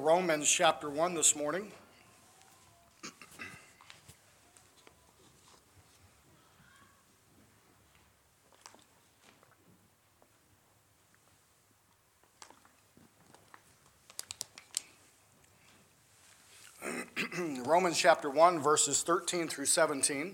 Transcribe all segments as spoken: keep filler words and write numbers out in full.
Romans chapter one this morning. Romans chapter one, verses thirteen through seventeen.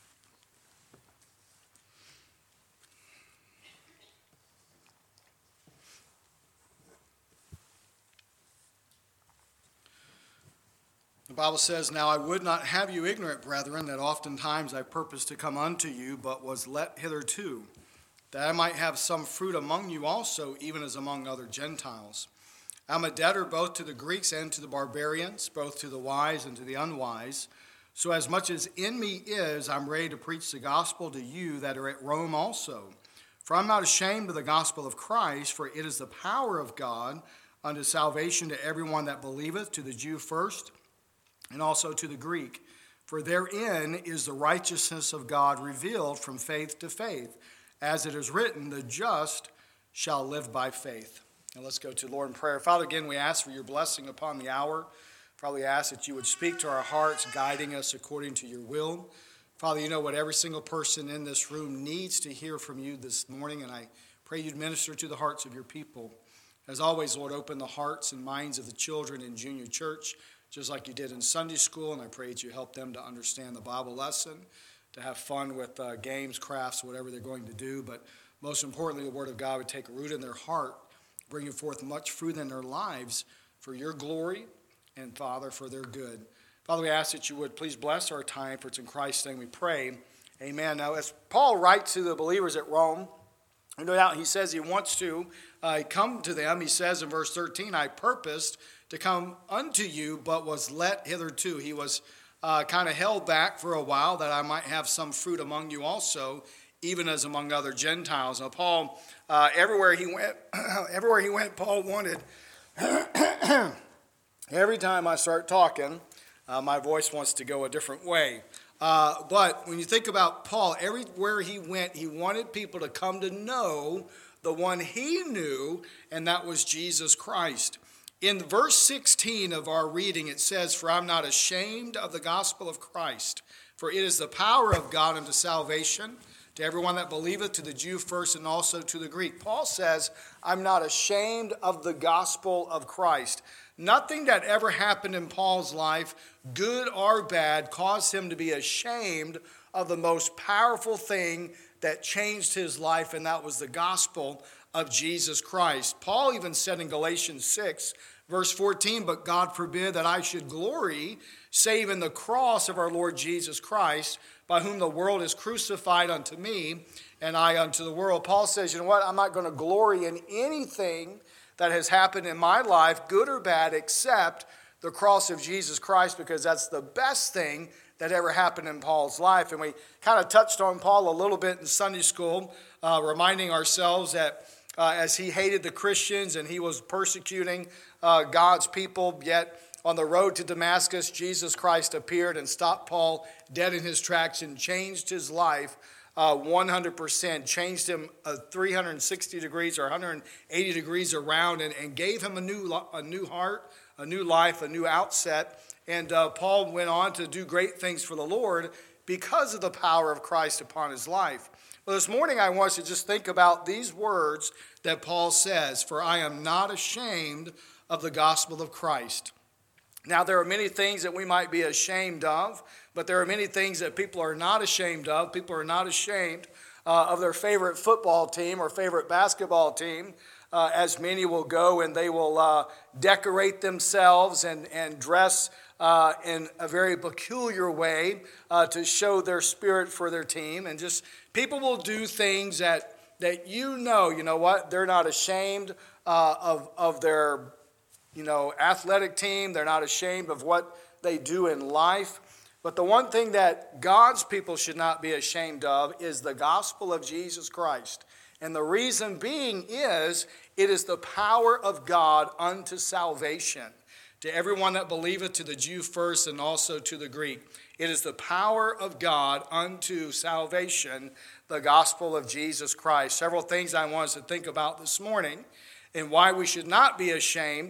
The Bible says, "Now I would not have you ignorant, brethren, that oftentimes I purposed to come unto you, but was let hitherto, that I might have some fruit among you also, even as among other Gentiles. I am a debtor both to the Greeks and to the barbarians, both to the wise and to the unwise. So as much as in me is, I'm ready to preach the gospel to you that are at Rome also. For I'm not ashamed of the gospel of Christ, for it is the power of God unto salvation to everyone that believeth, to the Jew first, and also to the Greek. For therein is the righteousness of God revealed from faith to faith, as it is written, the just shall live by faith." And let's go to Lord in prayer. Father, again, we ask for your blessing upon the hour. Father, we ask that you would speak to our hearts, guiding us according to your will. Father, you know what every single person in this room needs to hear from you this morning, and I pray you'd minister to the hearts of your people. As always, Lord, open the hearts and minds of the children in junior church, just like you did in Sunday school, and I pray that you help them to understand the Bible lesson, to have fun with uh, games, crafts, whatever they're going to do, but most importantly, the Word of God would take root in their heart, bringing forth much fruit in their lives for your glory and, Father, for their good. Father, we ask that you would please bless our time, for it's in Christ's name we pray. Amen. Now, as Paul writes to the believers at Rome, no doubt he says he wants to uh, come to them. He says in verse thirteen, "I purposed to come unto you, but was let hitherto." He was uh, kind of held back for a while, that I might have some fruit among you also, even as among other Gentiles. Now, Paul, uh, everywhere he went, everywhere he went, Paul wanted. Every time I start talking, uh, my voice wants to go a different way. Uh, but when you think about Paul, everywhere he went, he wanted people to come to know the one he knew, and that was Jesus Christ. In verse sixteen of our reading, it says, "For I'm not ashamed of the gospel of Christ, for it is the power of God unto salvation, to everyone that believeth, to the Jew first and also to the Greek." Paul says, I'm not ashamed of the gospel of Christ. Nothing that ever happened in Paul's life, good or bad, caused him to be ashamed of the most powerful thing that changed his life, and that was the gospel of Jesus Christ. Paul even said in Galatians six, verse fourteen, "But God forbid that I should glory, save in the cross of our Lord Jesus Christ, by whom the world is crucified unto me, and I unto the world." Paul says, you know what, I'm not going to glory in anything that has happened in my life, good or bad, except the cross of Jesus Christ, because that's the best thing that ever happened in Paul's life. And we kind of touched on Paul a little bit in Sunday school, uh, reminding ourselves that uh, as he hated the Christians and he was persecuting uh, God's people, yet on the road to Damascus, Jesus Christ appeared and stopped Paul dead in his tracks and changed his life uh, one hundred percent, changed him uh, three hundred sixty degrees or one hundred eighty degrees around, and, and gave him a new, a new heart, a new life, a new outset. And uh, Paul went on to do great things for the Lord because of the power of Christ upon his life. Well, this morning I want us to just think about these words that Paul says, "For I am not ashamed of the gospel of Christ." Now, there are many things that we might be ashamed of, but there are many things that people are not ashamed of. People are not ashamed uh, of their favorite football team or favorite basketball team, uh, as many will go and they will uh, decorate themselves and, and dress uh, in a very peculiar way uh, to show their spirit for their team. And just people will do things that, that you know, you know what, they're not ashamed uh, of, of their you know, athletic team. They're not ashamed of what they do in life. But the one thing that God's people should not be ashamed of is the gospel of Jesus Christ. And the reason being is, it is the power of God unto salvation, to everyone that believeth, to the Jew first and also to the Greek. It is the power of God unto salvation, the gospel of Jesus Christ. Several things I want us to think about this morning, and why we should not be ashamed.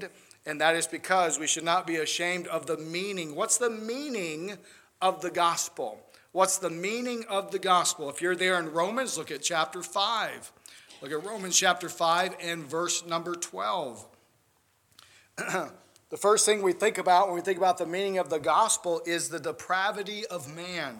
And that is because we should not be ashamed of the meaning. What's the meaning of the gospel? What's the meaning of the gospel? If you're there in Romans, look at chapter five. Look at Romans chapter five and verse number twelve. The first thing we think about when we think about the meaning of the gospel is the depravity of man.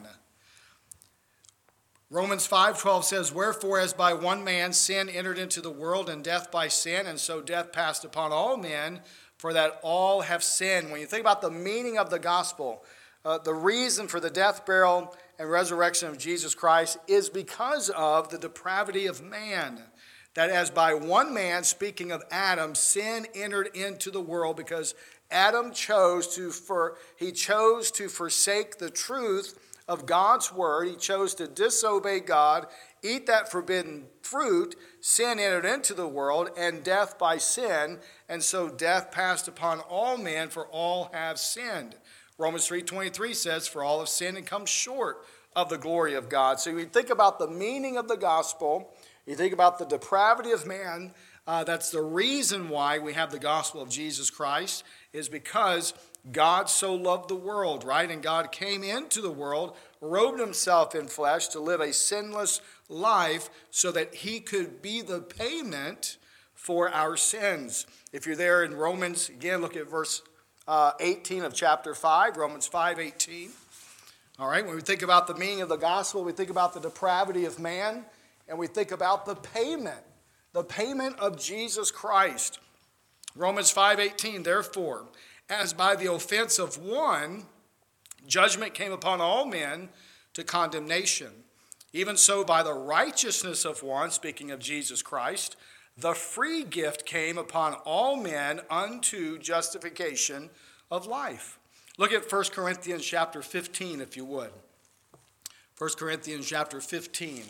Romans five twelve says, "Wherefore, as by one man sin entered into the world, and death by sin, and so death passed upon all men, for that all have sinned." When you think about the meaning of the gospel, uh, the reason for the death, burial, and resurrection of Jesus Christ is because of the depravity of man. That as by one man, speaking of Adam, sin entered into the world because Adam chose to for he chose to forsake the truth of God's word. He chose to disobey God, eat that forbidden fruit. Sin entered into the world, and death by sin, and so death passed upon all men, for all have sinned. Romans three twenty-three says, "For all have sinned and come short of the glory of God." So you think about the meaning of the gospel, you think about the depravity of man. Uh, that's the reason why we have the gospel of Jesus Christ, is because God so loved the world, right? And God came into the world, robed himself in flesh to live a sinless life so that he could be the payment for our sins. If you're there in Romans, again, look at verse uh, eighteen of chapter five, Romans five eighteen. All right, when we think about the meaning of the gospel, we think about the depravity of man, and we think about the payment, the payment of Jesus Christ. Romans five eighteen, "Therefore, as by the offense of one, judgment came upon all men to condemnation, even so by the righteousness of one," speaking of Jesus Christ, "the free gift came upon all men unto justification of life." Look at First Corinthians chapter fifteen, if you would. First Corinthians chapter fifteen.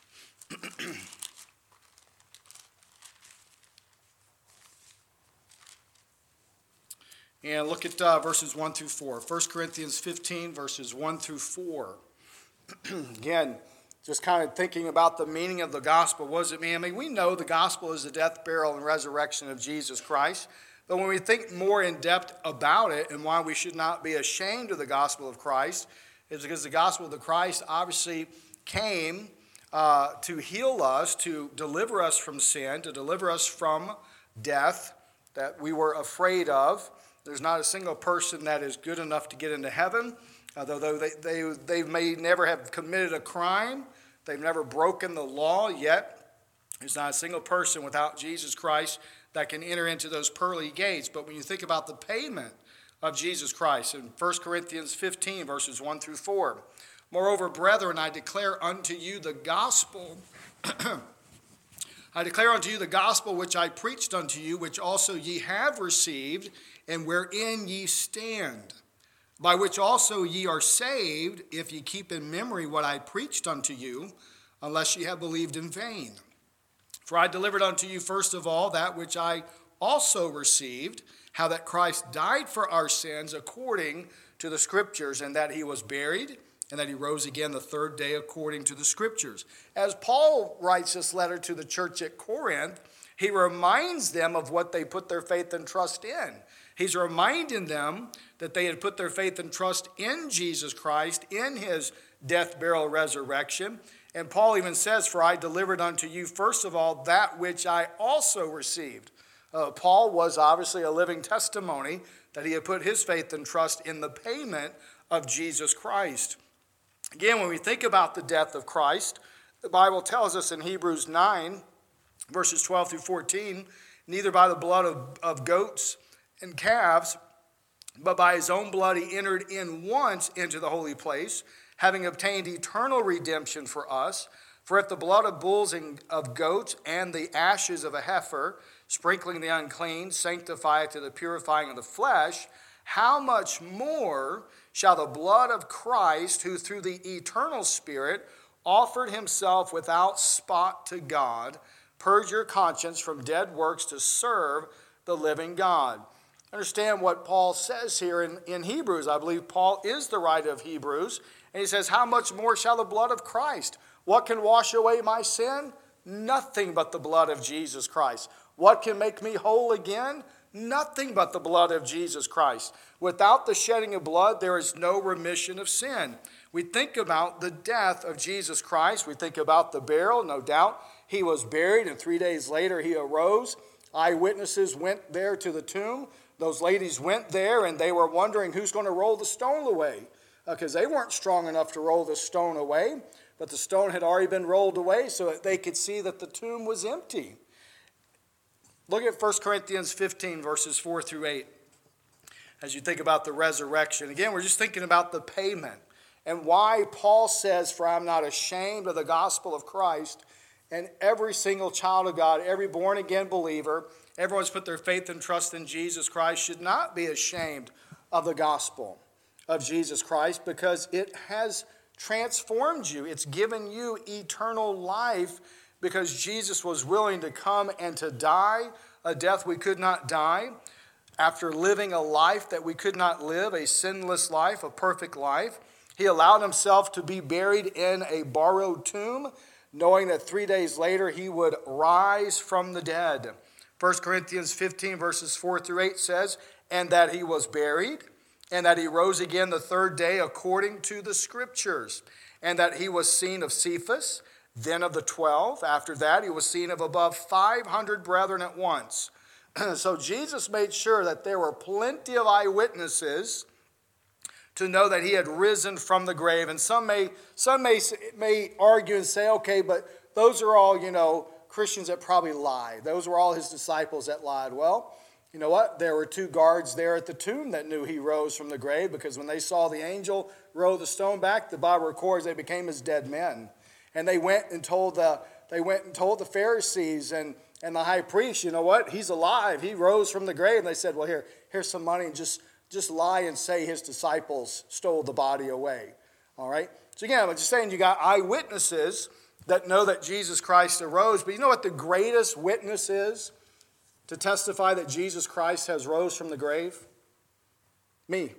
And look at uh, verses one through four. First Corinthians fifteen, verses one through four. Again, just kind of thinking about the meaning of the gospel. What does it mean? I mean, we know the gospel is the death, burial, and resurrection of Jesus Christ. But when we think more in depth about it and why we should not be ashamed of the gospel of Christ, is because the gospel of the Christ obviously came uh, to heal us, to deliver us from sin, to deliver us from death that we were afraid of. There's not a single person that is good enough to get into heaven, although they, they, they may never have committed a crime. They've never broken the law yet. There's not a single person without Jesus Christ that can enter into those pearly gates. But when you think about the payment of Jesus Christ, in First Corinthians fifteen, verses one through four, "Moreover, brethren, I declare unto you the gospel I declare unto you the gospel which I preached unto you, which also ye have received, and wherein ye stand, by which also ye are saved, if ye keep in memory what I preached unto you, unless ye have believed in vain. For I delivered unto you first of all that which I also received, how that Christ died for our sins according to the Scriptures, and that he was buried, and that he rose again the third day according to the Scriptures." As Paul writes this letter to the church at Corinth, he reminds them of what they put their faith and trust in. He's reminding them that they had put their faith and trust in Jesus Christ, in his death, burial, resurrection. And Paul even says, "For I delivered unto you first of all that which I also received." Uh, Paul was obviously a living testimony that he had put his faith and trust in the payment of Jesus Christ. Again, when we think about the death of Christ, the Bible tells us in Hebrews nine, verses twelve through fourteen, "Neither by the blood of, of goats and calves, but by his own blood he entered in once into the holy place, having obtained eternal redemption for us. For if the blood of bulls and of goats and the ashes of a heifer, sprinkling the unclean, sanctify to the purifying of the flesh, how much more shall the blood of Christ, who through the eternal Spirit offered himself without spot to God, purge your conscience from dead works to serve the living God." Understand what Paul says here in, in Hebrews. I believe Paul is the writer of Hebrews. And he says, how much more shall the blood of Christ? What can wash away my sin? Nothing but the blood of Jesus Christ. What can make me whole again? Nothing but the blood of Jesus Christ. Without the shedding of blood, there is no remission of sin. We think about the death of Jesus Christ. We think about the burial, no doubt. He was buried, and three days later he arose. Eyewitnesses went there to the tomb. Those ladies went there, and they were wondering who's going to roll the stone away, because uh, they weren't strong enough to roll the stone away. But the stone had already been rolled away so that they could see that the tomb was empty. Look at First Corinthians fifteen, verses four through eight. As you think about the resurrection. Again, we're just thinking about the payment and why Paul says, for I'm not ashamed of the gospel of Christ. And every single child of God, every born-again believer, everyone's put their faith and trust in Jesus Christ, should not be ashamed of the gospel of Jesus Christ, because it has transformed you. It's given you eternal life, because Jesus was willing to come and to die a death we could not die, after living a life that we could not live, a sinless life, a perfect life. He allowed himself to be buried in a borrowed tomb, knowing that three days later he would rise from the dead. First Corinthians fifteen, verses four through eight says, and that he was buried, and that he rose again the third day according to the Scriptures, and that he was seen of Cephas, then of the twelve. After that, he was seen of above five hundred brethren at once. So Jesus made sure that there were plenty of eyewitnesses to know that he had risen from the grave. And some may, some may, may argue and say, okay, but those are all, you know, Christians that probably lied. Those were all his disciples that lied. Well, you know what? There were two guards there at the tomb that knew he rose from the grave, because when they saw the angel roll the stone back, the Bible records they became as dead men. And they went and told the they went and told the Pharisees and, and the high priest, you know what? He's alive. He rose from the grave. And they said, well, here, here's some money, and just, just lie and say his disciples stole the body away. All right? So again, I'm just saying, you got eyewitnesses that know that Jesus Christ arose. But you know what the greatest witness is to testify that Jesus Christ has rose from the grave? Me.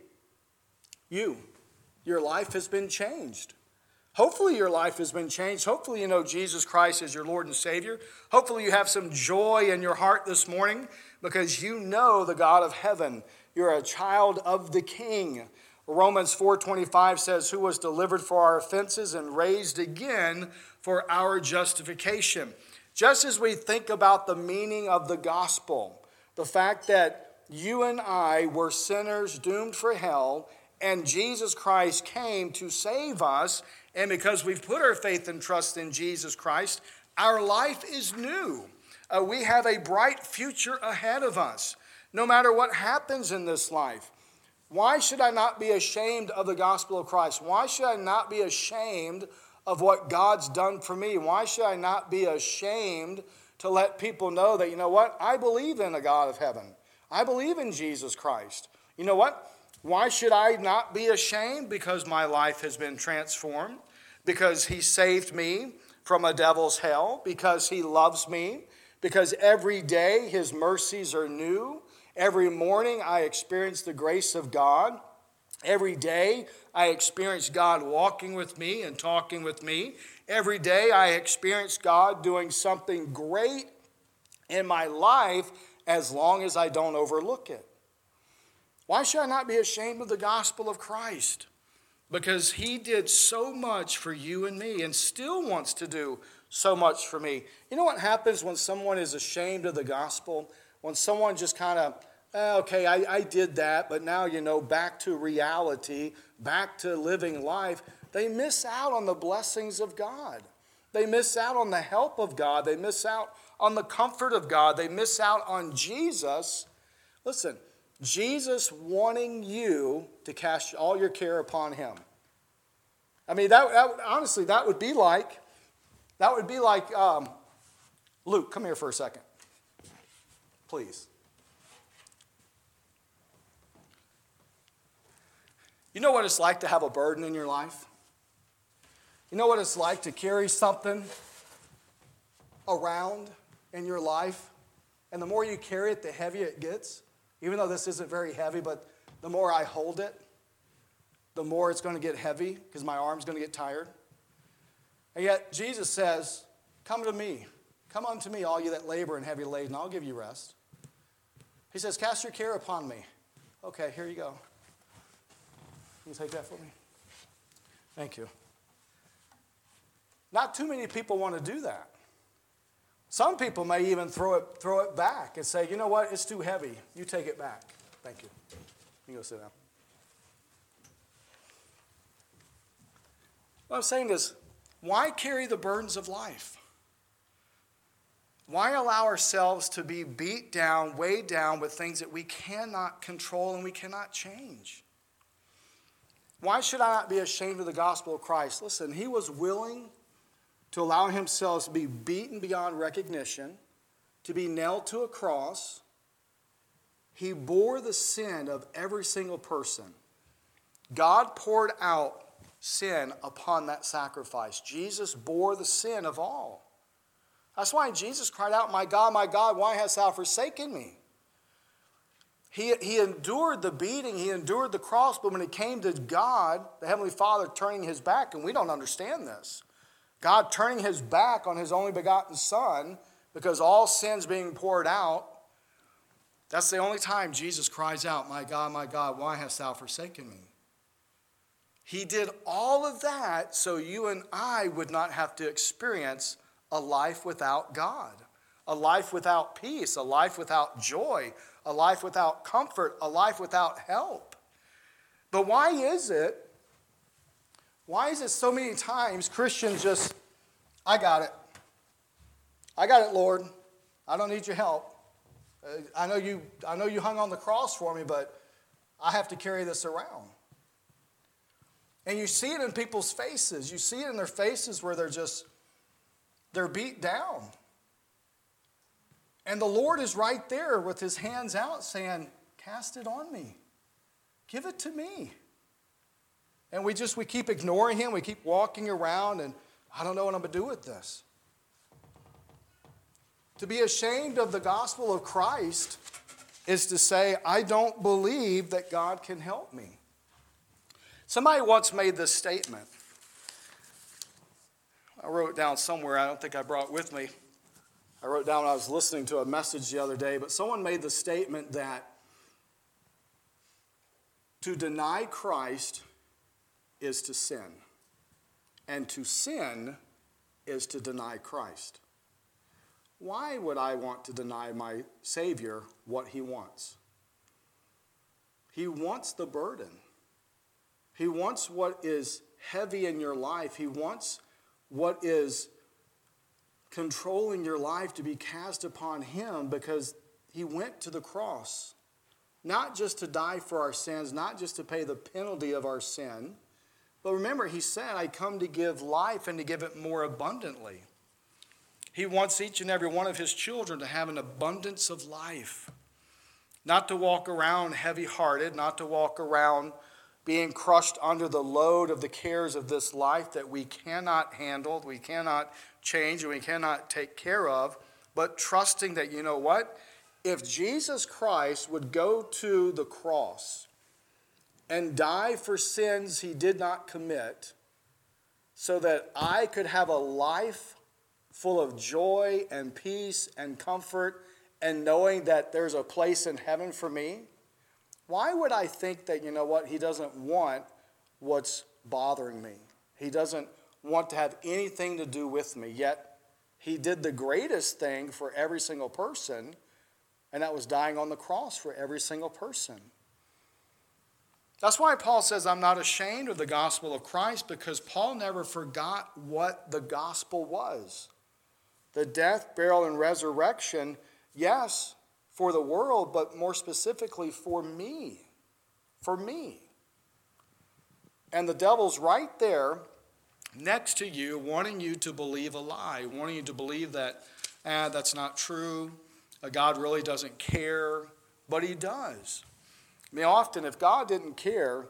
You. Your life has been changed. Hopefully your life has been changed. Hopefully you know Jesus Christ as your Lord and Savior. Hopefully you have some joy in your heart this morning, because you know the God of heaven. You're a child of the King. Romans four twenty-five says, who was delivered for our offenses and raised again for our justification. Just as we think about the meaning of the gospel, the fact that you and I were sinners doomed for hell, and Jesus Christ came to save us, and because we've put our faith and trust in Jesus Christ, our life is new. Uh, we have a bright future ahead of us, no matter what happens in this life. Why should I not be ashamed of the gospel of Christ? Why should I not be ashamed of what God's done for me? Why should I not be ashamed to let people know that, you know what, I believe in a God of heaven. I believe in Jesus Christ. You know what? Why should I not be ashamed? Because my life has been transformed. Because he saved me from a devil's hell. Because he loves me. Because every day his mercies are new. Every morning I experience the grace of God. Every day I experience God walking with me and talking with me. Every day I experience God doing something great in my life, as long as I don't overlook it. Why should I not be ashamed of the gospel of Christ? Because he did so much for you and me, and still wants to do so much for me. You know what happens when someone is ashamed of the gospel? When someone just kind of, eh, okay, I, I did that, but now, you know, back to reality, back to living life. They miss out on the blessings of God. They miss out on the help of God. They miss out on the comfort of God. They miss out on Jesus. Listen, Jesus wanting you to cast all your care upon him. I mean, that, that honestly, that would be like, that would be like, um, Luke, come here for a second. Please. You know what it's like to have a burden in your life? You know what it's like to carry something around in your life? And the more you carry it, the heavier it gets. Even though this isn't very heavy, but the more I hold it, the more it's going to get heavy, because my arm's going to get tired. And yet Jesus says, come to me. Come unto me, all you that labor and heavy laden, I'll give you rest. He says, cast your care upon me. Okay, here you go. Can you take that for me? Thank you. Not too many people want to do that. Some people may even throw it, throw it back and say, you know what, it's too heavy. You take it back. Thank you. You can go sit down. What I'm saying is, why carry the burdens of life? Why allow ourselves to be beat down, weighed down with things that we cannot control and we cannot change? Why should I not be ashamed of the gospel of Christ? Listen, he was willing to allow himself to be beaten beyond recognition, to be nailed to a cross. He bore the sin of every single person. God poured out sin upon that sacrifice. Jesus bore the sin of all. That's why Jesus cried out, my God, my God, why hast thou forsaken me? He, he endured the beating, he endured the cross, but when it came to God, the Heavenly Father turning his back, and we don't understand this, God turning his back on his only begotten Son, because all sin's being poured out, that's the only time Jesus cries out, my God, my God, why hast thou forsaken me? He did all of that so you and I would not have to experience a life without God, a life without peace, a life without joy, a life without comfort, a life without help. But why is it, why is it so many times Christians just, I got it. I got it, Lord. I don't need your help. Uh, I know you, I know you hung on the cross for me, but I have to carry this around. And you see it in people's faces. You see it in their faces where they're just, they're beat down. And the Lord is right there with his hands out saying, cast it on me. Give it to me. And we just, we keep ignoring him. We keep walking around and I don't know what I'm going to do with this. To be ashamed of the gospel of Christ is to say, I don't believe that God can help me. Somebody once made this statement. I wrote it down somewhere. I don't think I brought it with me. I wrote down when I was listening to a message the other day, but someone made the statement that to deny Christ is to sin, and to sin is to deny Christ. Why would I want to deny my Savior what he wants? He wants the burden. He wants what is heavy in your life. He wants what is controlling your life to be cast upon him because he went to the cross. Not just to die for our sins, not just to pay the penalty of our sin. But remember, he said, I come to give life and to give it more abundantly. He wants each and every one of his children to have an abundance of life. Not to walk around heavy-hearted, not to walk around being crushed under the load of the cares of this life that we cannot handle, we cannot change, and we cannot take care of, but trusting that, you know what? If Jesus Christ would go to the cross and die for sins he did not commit so that I could have a life full of joy and peace and comfort and knowing that there's a place in heaven for me, why would I think that, you know what, he doesn't want what's bothering me? He doesn't want to have anything to do with me, yet he did the greatest thing for every single person, and that was dying on the cross for every single person. That's why Paul says, I'm not ashamed of the gospel of Christ, because Paul never forgot what the gospel was. The death, burial, and resurrection, yes, for the world, but more specifically for me. For me. And the devil's right there next to you, wanting you to believe a lie, wanting you to believe that, ah, that's not true, God really doesn't care, but he does. I mean, often, if God didn't care,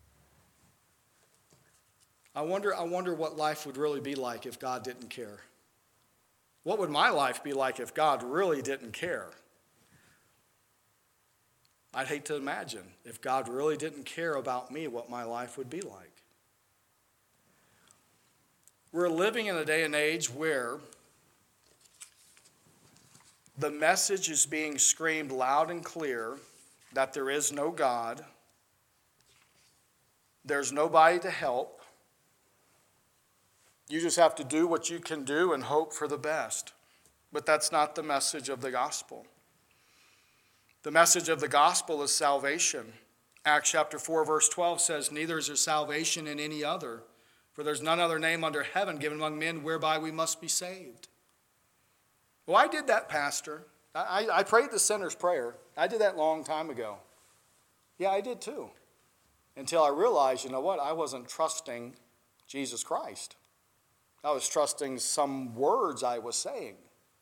I wonder, I wonder what life would really be like if God didn't care. What would my life be like if God really didn't care? I'd hate to imagine if God really didn't care about me, what my life would be like. We're living in a day and age where The message is being screamed loud and clear that there is no God, there's nobody to help. You just have to do what you can do and hope for the best. But that's not the message of the gospel. The message of the gospel is salvation. Acts chapter four, verse twelve says, "Neither is there salvation in any other, for there's none other name under heaven given among men whereby we must be saved." Well, I did that, Pastor. I, I prayed the sinner's prayer. I did that a long time ago. Yeah, I did too. Until I realized, you know what, I wasn't trusting Jesus Christ. I was trusting some words I was saying.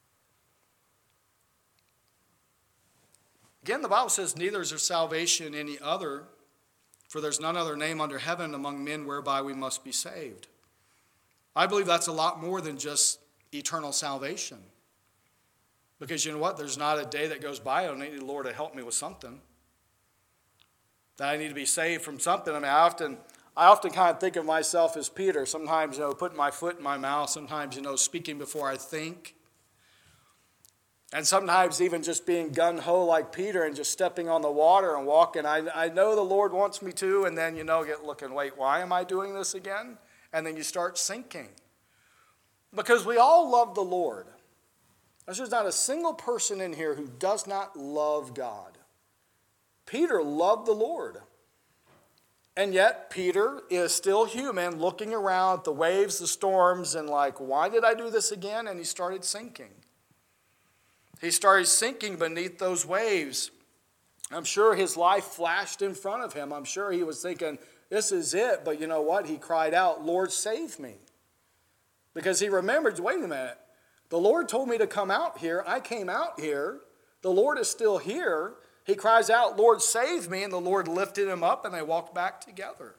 Again, the Bible says, "Neither is there salvation in any other, for there's none other name under heaven among men whereby we must be saved." I believe that's a lot more than just eternal salvation. Because you know what? There's not a day that goes by I don't need the Lord to help me with something. That I need to be saved from something. I mean, I often, I often kind of think of myself as Peter. Sometimes, you know, putting my foot in my mouth. Sometimes, you know, speaking before I think. And sometimes even just being gung-ho like Peter and just stepping on the water and walking. I, I know the Lord wants me to, and then, you know, get looking, wait, why am I doing this again? And then you start sinking. Because we all love the Lord. There's not a single person in here who does not love God. Peter loved the Lord. And yet Peter is still human, looking around at the waves, the storms, and like, why did I do this again? And he started sinking. He started sinking beneath those waves. I'm sure his life flashed in front of him. I'm sure he was thinking, this is it. But you know what? He cried out, "Lord, save me." Because he remembered, wait a minute. The Lord told me to come out here. I came out here. The Lord is still here. He cries out, "Lord, save me." And the Lord lifted him up and they walked back together.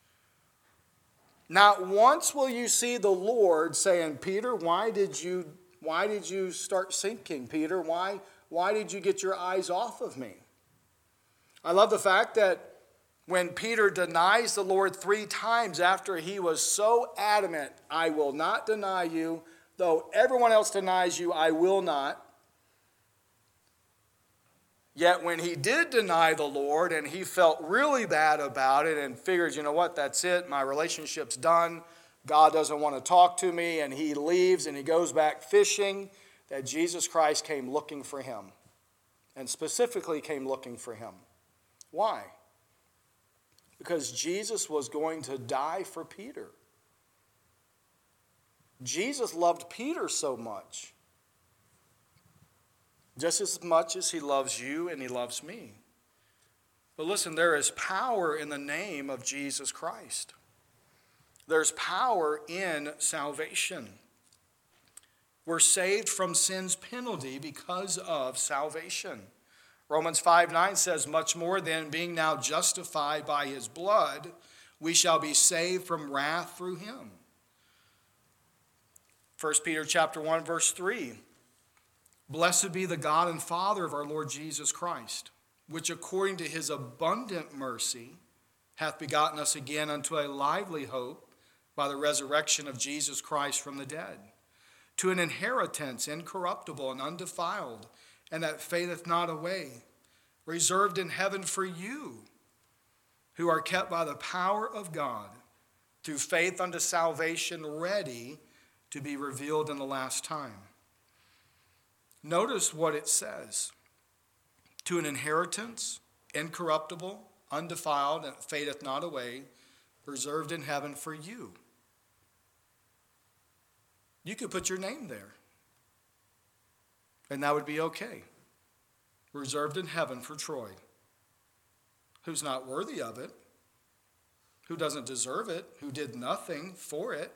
Not once will you see the Lord saying, "Peter, why did you, why did you start sinking, Peter? Why, why did you get your eyes off of me?" I love the fact that when Peter denies the Lord three times after he was so adamant, "I will not deny you. Though everyone else denies you, I will not." Yet when he did deny the Lord and he felt really bad about it and figures, you know what, that's it, my relationship's done, God doesn't want to talk to me, and he leaves and he goes back fishing, that Jesus Christ came looking for him, and specifically came looking for him. Why? Because Jesus was going to die for Peter. Jesus loved Peter so much, just as much as he loves you and he loves me. But listen, there is power in the name of Jesus Christ. There's power in salvation. We're saved from sin's penalty because of salvation. Romans five nine says, "Much more than being now justified by his blood, we shall be saved from wrath through him." First Peter chapter one, verse three. "Blessed be the God and Father of our Lord Jesus Christ, which according to his abundant mercy hath begotten us again unto a lively hope by the resurrection of Jesus Christ from the dead, to an inheritance incorruptible and undefiled, and that fadeth not away, reserved in heaven for you, who are kept by the power of God through faith unto salvation, ready to be revealed in the last time." Notice what it says. To an inheritance, incorruptible, undefiled, and fadeth not away, reserved in heaven for you. You could put your name there, and that would be okay. Reserved in heaven for Troy, who's not worthy of it, who doesn't deserve it, who did nothing for it.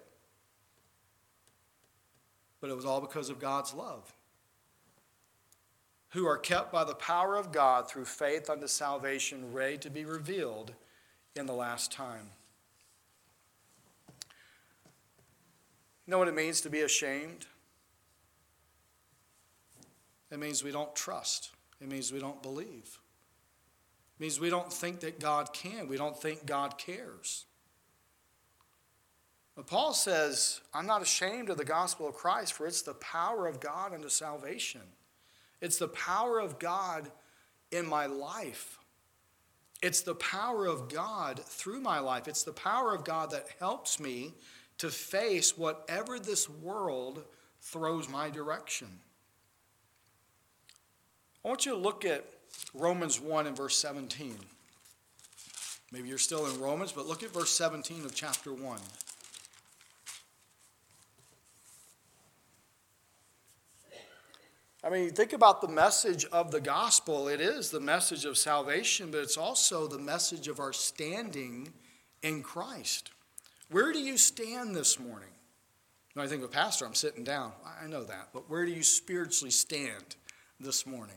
But it was all because of God's love. Who are kept by the power of God through faith unto salvation, ready to be revealed in the last time. You know what it means to be ashamed? It means we don't trust. It means we don't believe. It means we don't think that God can. We don't think God cares. But Paul says, "I'm not ashamed of the gospel of Christ, for it's the power of God unto salvation." It's the power of God in my life. It's the power of God through my life. It's the power of God that helps me to face whatever this world throws my direction. I want you to look at Romans one and verse seventeen. Maybe you're still in Romans, but look at verse seventeen of chapter one. I mean, think about the message of the gospel. It is the message of salvation, but it's also the message of our standing in Christ. Where do you stand this morning? When I think of a pastor, I'm sitting down. I know that. But where do you spiritually stand this morning?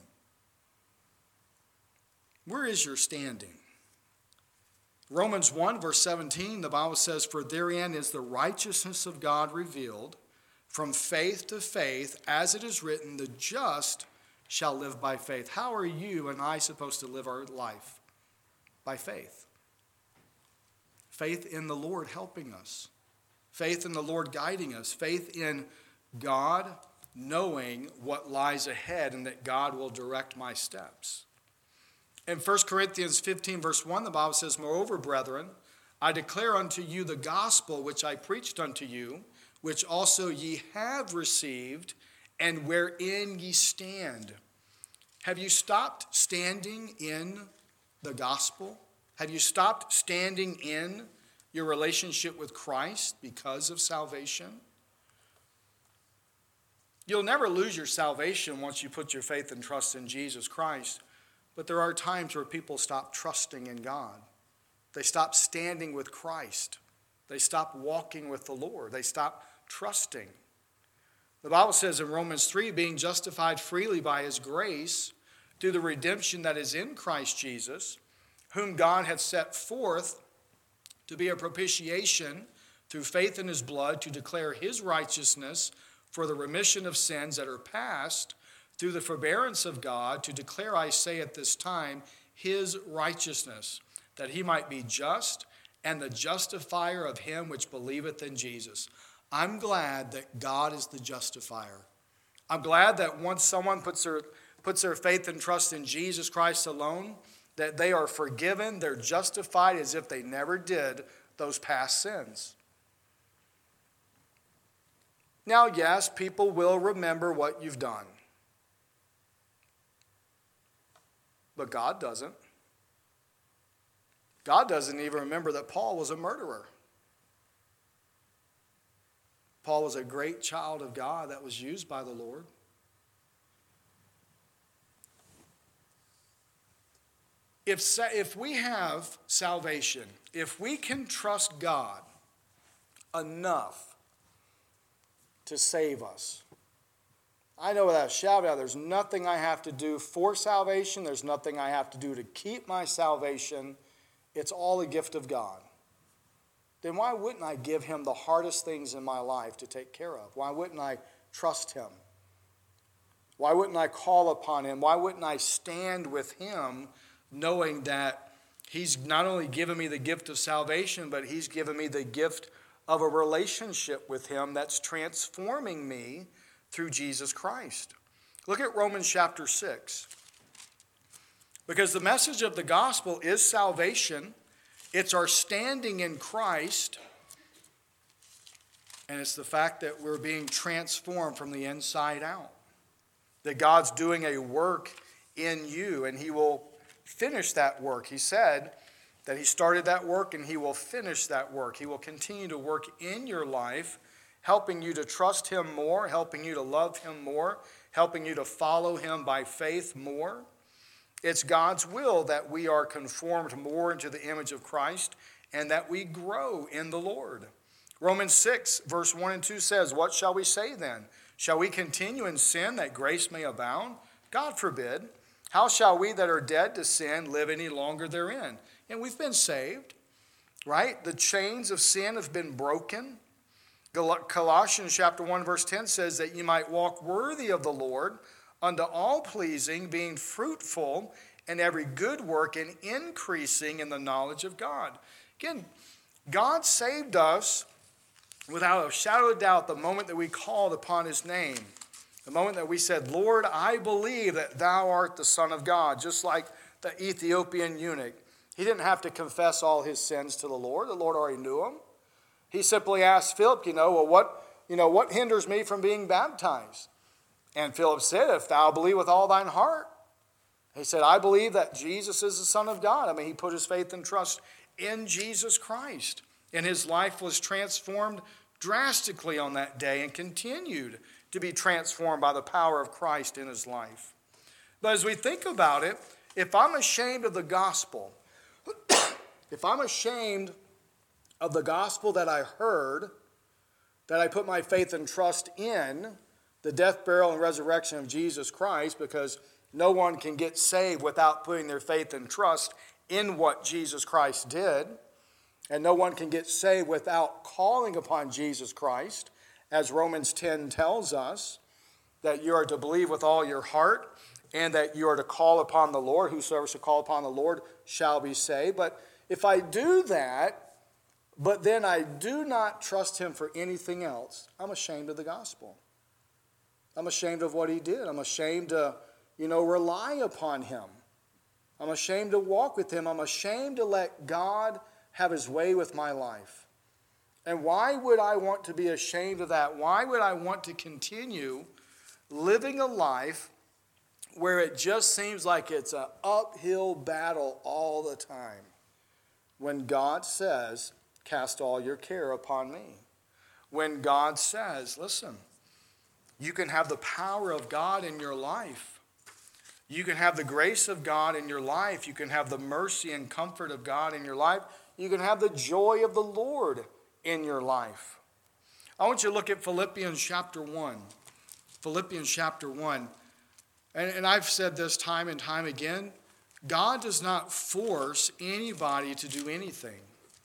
Where is your standing? Romans one, verse seventeen, the Bible says, "For therein is the righteousness of God revealed, from faith to faith, as it is written, the just shall live by faith." How are you and I supposed to live our life? By faith. Faith in the Lord helping us. Faith in the Lord guiding us. Faith in God knowing what lies ahead and that God will direct my steps. In First Corinthians fifteen, verse one, the Bible says, "Moreover, brethren, I declare unto you the gospel which I preached unto you, which also ye have received, and wherein ye stand." Have you stopped standing in the gospel? Have you stopped standing in your relationship with Christ because of salvation? You'll never lose your salvation once you put your faith and trust in Jesus Christ, but there are times where people stop trusting in God. They stop standing with Christ. They stop walking with the Lord. They stop trusting. The Bible says in Romans three, "Being justified freely by his grace through the redemption that is in Christ Jesus, whom God hath set forth to be a propitiation through faith in his blood, to declare his righteousness for the remission of sins that are past, through the forbearance of God, to declare, I say at this time, his righteousness, that he might be just and the justifier of him which believeth in Jesus." I'm glad that God is the justifier. I'm glad that once someone puts their, puts their faith and trust in Jesus Christ alone, that they are forgiven, they're justified as if they never did those past sins. Now, yes, people will remember what you've done. But God doesn't. God doesn't even remember that Paul was a murderer. Paul was a great child of God that was used by the Lord. If, if we have salvation, if we can trust God enough to save us, I know without a shadow of a doubt, there's nothing I have to do for salvation. There's nothing I have to do to keep my salvation. It's all a gift of God. Then why wouldn't I give him the hardest things in my life to take care of? Why wouldn't I trust him? Why wouldn't I call upon him? Why wouldn't I stand with him knowing that he's not only given me the gift of salvation, but he's given me the gift of a relationship with him that's transforming me through Jesus Christ? Look at Romans chapter six. Because the message of the gospel is salvation. It's our standing in Christ. And it's the fact that we're being transformed from the inside out. That God's doing a work in you, and he will finish that work. He said that he started that work, and he will finish that work. He will continue to work in your life, helping you to trust him more, helping you to love him more, helping you to follow him by faith more. It's God's will that we are conformed more into the image of Christ and that we grow in the Lord. Romans six, verse one and two says, "What shall we say then? Shall we continue in sin that grace may abound? God forbid. How shall we that are dead to sin live any longer therein?" And we've been saved, right? The chains of sin have been broken. Colossians chapter one, verse ten says that you might walk worthy of the Lord, unto all pleasing, being fruitful in every good work and increasing in the knowledge of God. Again, God saved us without a shadow of doubt the moment that we called upon his name. The moment that we said, Lord, I believe that thou art the Son of God, just like the Ethiopian eunuch. He didn't have to confess all his sins to the Lord. The Lord already knew them. He simply asked Philip, you know, well, what, you know, what hinders me from being baptized? And Philip said, if thou believe with all thine heart. He said, I believe that Jesus is the Son of God. I mean, he put his faith and trust in Jesus Christ. And his life was transformed drastically on that day and continued to be transformed by the power of Christ in his life. But as we think about it, if I'm ashamed of the gospel, if I'm ashamed of the gospel that I heard, that I put my faith and trust in, the death, burial, and resurrection of Jesus Christ, because no one can get saved without putting their faith and trust in what Jesus Christ did. And no one can get saved without calling upon Jesus Christ, as Romans ten tells us, that you are to believe with all your heart and that you are to call upon the Lord. Whosoever shall call upon the Lord shall be saved. But if I do that, but then I do not trust him for anything else, I'm ashamed of the gospel. I'm ashamed of what he did. I'm ashamed to, you know, rely upon him. I'm ashamed to walk with him. I'm ashamed to let God have his way with my life. And why would I want to be ashamed of that? Why would I want to continue living a life where it just seems like it's an uphill battle all the time, when God says, cast all your care upon me? When God says, listen, you can have the power of God in your life. You can have the grace of God in your life. You can have the mercy and comfort of God in your life. You can have the joy of the Lord in your life. I want you to look at Philippians chapter one. Philippians chapter one. And, and I've said this time and time again. God does not force anybody to do anything.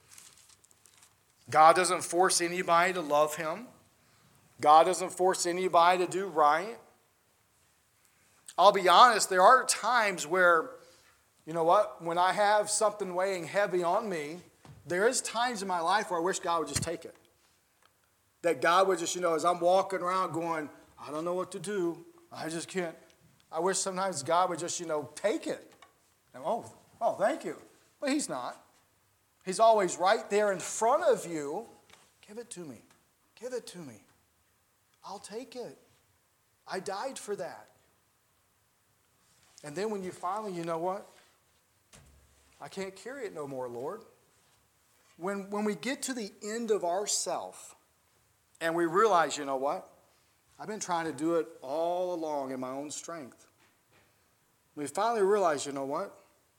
God doesn't force anybody to love him. God doesn't force anybody to do right. I'll be honest, there are times where, you know what, when I have something weighing heavy on me, there is times in my life where I wish God would just take it. That God would just, you know, as I'm walking around going, I don't know what to do. I just can't. I wish sometimes God would just, you know, take it. And, oh, oh, thank you. But he's not. He's always right there in front of you. Give it to me. Give it to me. I'll take it. I died for that. And then when you finally, you know what? I can't carry it no more, Lord. When, when we get to the end of ourself and we realize, you know what? I've been trying to do it all along in my own strength. We finally realize, you know what?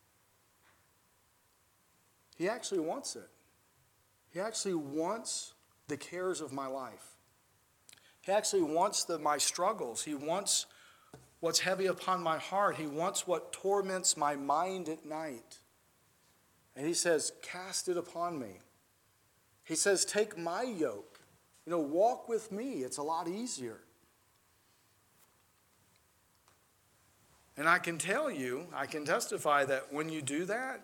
He actually wants it. He actually wants the cares of my life. He actually wants the, my struggles. He wants what's heavy upon my heart. He wants what torments my mind at night. And he says, cast it upon me. He says, take my yoke. You know, walk with me. It's a lot easier. And I can tell you, I can testify that when you do that,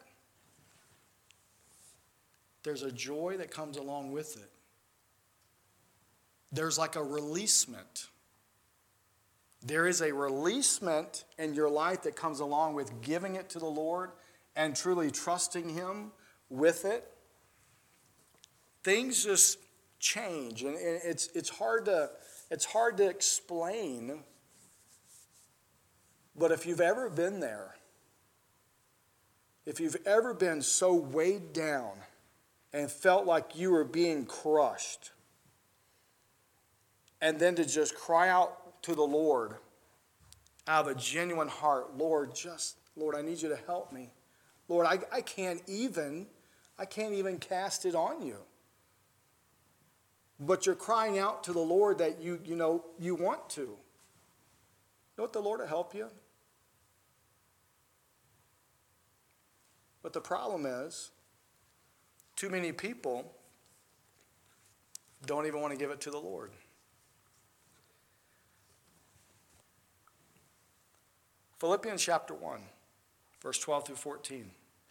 there's a joy that comes along with it. There's like a releasement. There is a releasement in your life that comes along with giving it to the Lord and truly trusting him with it. Things just change, and it's it's hard to it's hard to explain. But if you've ever been there, if you've ever been so weighed down and felt like you were being crushed, and then to just cry out to the Lord out of a genuine heart, Lord, just, Lord, I need you to help me. Lord, I, I can't even, I can't even cast it on you. But you're crying out to the Lord that you, you know, you want to. You know what, the Lord will help you. But the problem is, too many people don't even want to give it to the Lord. Philippians chapter one, verse twelve through fourteen.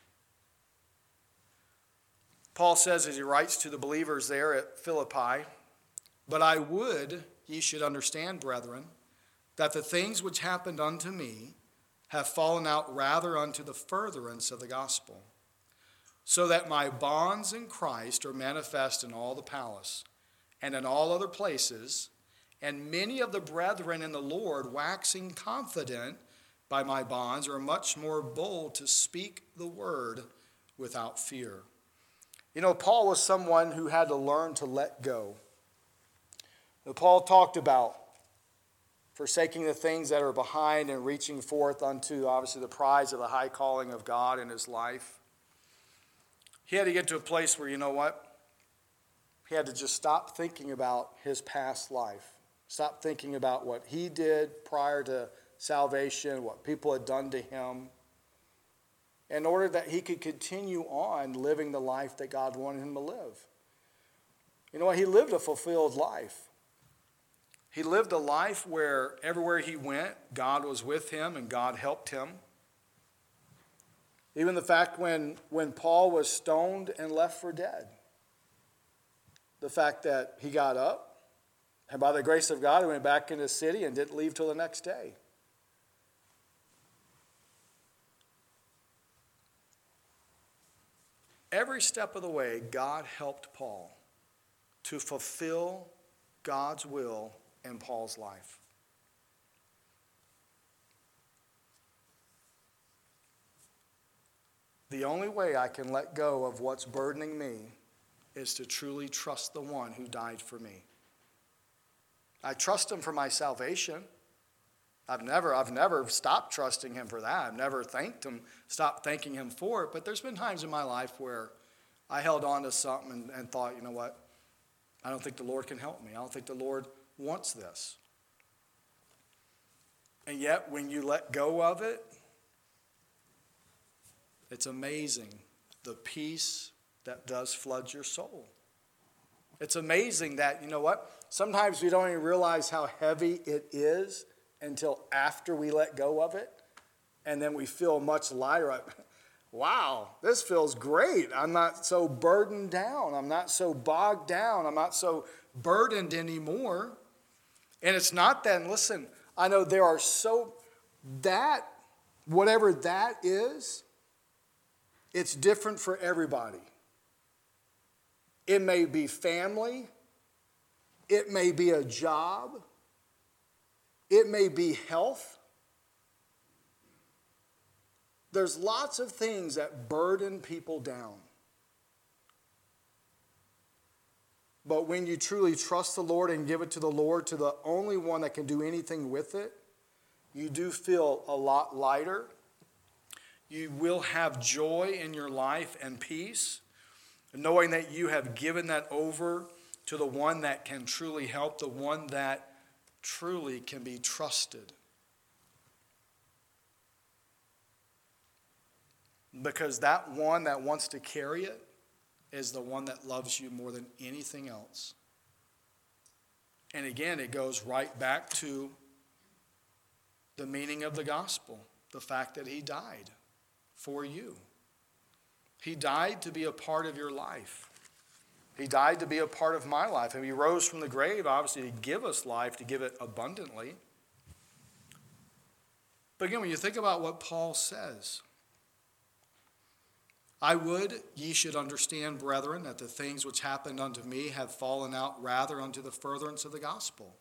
Paul says as he writes to the believers there at Philippi, but I would ye should understand, brethren, that the things which happened unto me have fallen out rather unto the furtherance of the gospel, so that my bonds in Christ are manifest in all the palace and in all other places, and many of the brethren in the Lord, waxing confident by my bonds, are much more bold to speak the word without fear. You know, Paul was someone who had to learn to let go. Now, Paul talked about forsaking the things that are behind and reaching forth unto, obviously, the prize of the high calling of God in his life. He had to get to a place where, you know what? He had to just stop thinking about his past life. Stop thinking about what he did prior to salvation, what people had done to him, in order that he could continue on living the life that God wanted him to live. You know what? He lived a fulfilled life. He lived a life where everywhere he went, God was with him and God helped him. Even the fact when, when Paul was stoned and left for dead, the fact that he got up, and by the grace of God, he went back into the city and didn't leave till the next day. Every step of the way, God helped Paul to fulfill God's will in Paul's life. The only way I can let go of what's burdening me is to truly trust the one who died for me. I trust him for my salvation. I've never, I've never stopped trusting him for that. I've never thanked him, stopped thanking him for it. But there's been times in my life where I held on to something and, and thought, you know what? I don't think the Lord can help me. I don't think the Lord wants this. And yet, when you let go of it, it's amazing the peace that does flood your soul. It's amazing that, you know what? Sometimes we don't even realize how heavy it is until after we let go of it. And then we feel much lighter. Wow, this feels great. I'm not so burdened down. I'm not so bogged down. I'm not so burdened anymore. And it's not that, and listen, I know there are so, that, whatever that is, it's different for everybody. It may be family. It may be a job. It may be health. There's lots of things that burden people down. But when you truly trust the Lord and give it to the Lord, to the only one that can do anything with it, you do feel a lot lighter. You will have joy in your life and peace, knowing that you have given that over to the one that can truly help, the one that truly can be trusted. Because that one that wants to carry it is the one that loves you more than anything else. And again, it goes right back to the meaning of the gospel, the fact that he died for you. He died to be a part of your life. He died to be a part of my life. And he rose from the grave, obviously, to give us life, to give it abundantly. But again, when you think about what Paul says, I would, ye should understand, brethren, that the things which happened unto me have fallen out rather unto the furtherance of the gospel.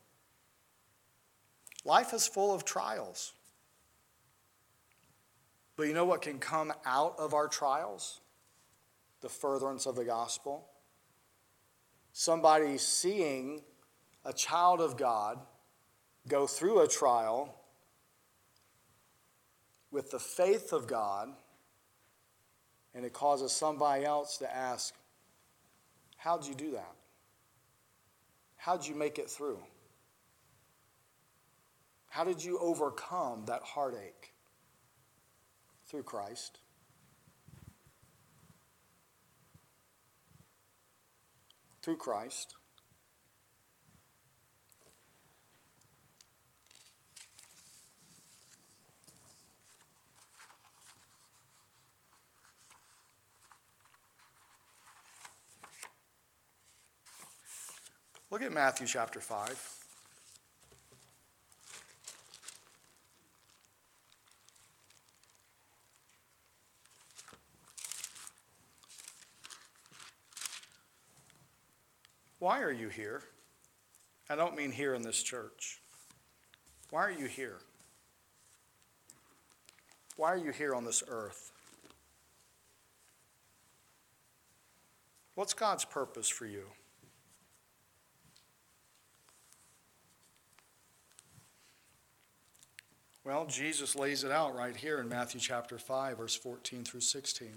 Life is full of trials. But you know what can come out of our trials? The furtherance of the gospel. Somebody seeing a child of God go through a trial with the faith of God, and it causes somebody else to ask, how'd you do that? How'd you make it through? How did you overcome that heartache? Through Christ. Through Christ. Look at Matthew chapter five. Why are you here? I don't mean here in this church. Why are you here? Why are you here on this earth? What's God's purpose for you? Well, Jesus lays it out right here in Matthew chapter five, verse fourteen through sixteen.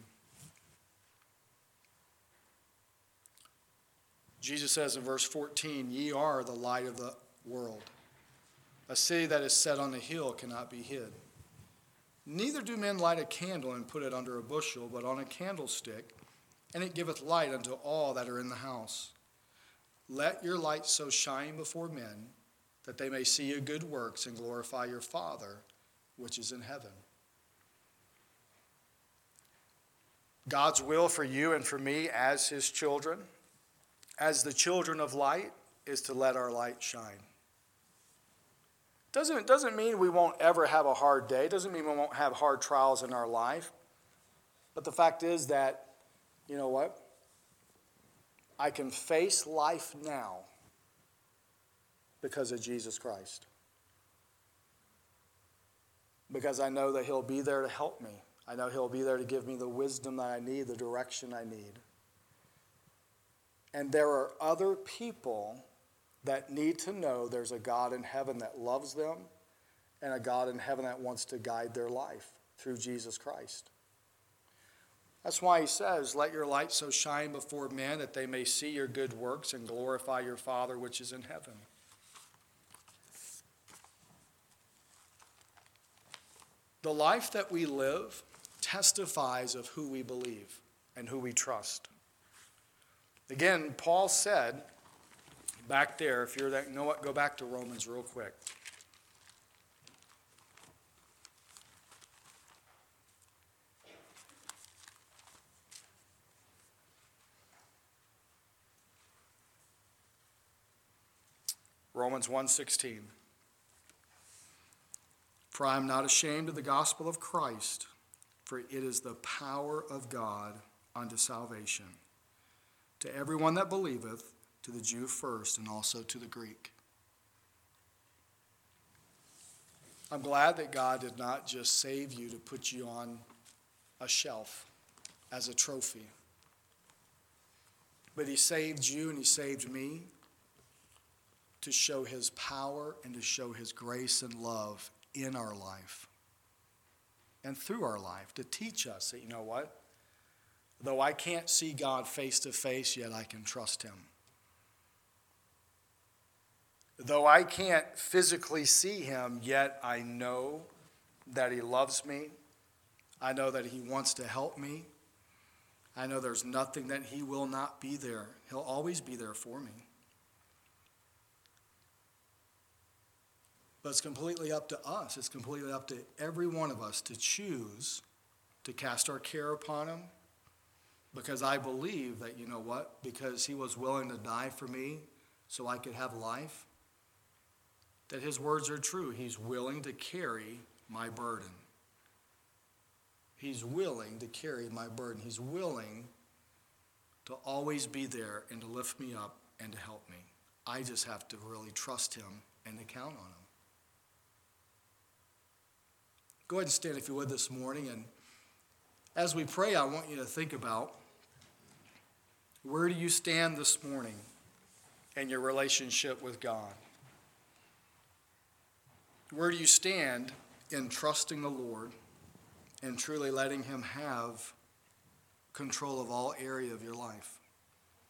Jesus says in verse fourteen, "Ye are the light of the world. A city that is set on a hill cannot be hid. Neither do men light a candle and put it under a bushel, but on a candlestick, and it giveth light unto all that are in the house. Let your light so shine before men, that they may see your good works and glorify your Father, which is in heaven." God's will for you and for me as his children, as the children of light, is to let our light shine. Doesn't, it doesn't mean we won't ever have a hard day. It doesn't mean we won't have hard trials in our life. But the fact is that, you know what? I can face life now because of Jesus Christ. Because I know that he'll be there to help me. I know he'll be there to give me the wisdom that I need, the direction I need. And there are other people that need to know there's a God in heaven that loves them and a God in heaven that wants to guide their life through Jesus Christ. That's why he says, "Let your light so shine before men that they may see your good works and glorify your Father which is in heaven." The life that we live testifies of who we believe and who we trust. Again, Paul said, back there, if you're that, you know what, go back to Romans real quick. Romans one sixteen. "For I am not ashamed of the gospel of Christ, for it is the power of God unto salvation, to everyone that believeth, to the Jew first, and also to the Greek." I'm glad that God did not just save you to put you on a shelf as a trophy. But he saved you and he saved me to show his power and to show his grace and love in our life and through our life, to teach us that, you know what? Though I can't see God face to face, yet I can trust him. Though I can't physically see him, yet I know that he loves me. I know that he wants to help me. I know there's nothing that he will not be there. He'll always be there for me. But it's completely up to us. It's completely up to every one of us to choose to cast our care upon him. Because I believe that, you know what? Because he was willing to die for me so I could have life, that his words are true. He's willing to carry my burden. He's willing to carry my burden. He's willing to always be there and to lift me up and to help me. I just have to really trust him and to count on him. Go ahead and stand if you would this morning. And as we pray, I want you to think about, where do you stand this morning in your relationship with God? Where do you stand in trusting the Lord and truly letting him have control of all area of your life?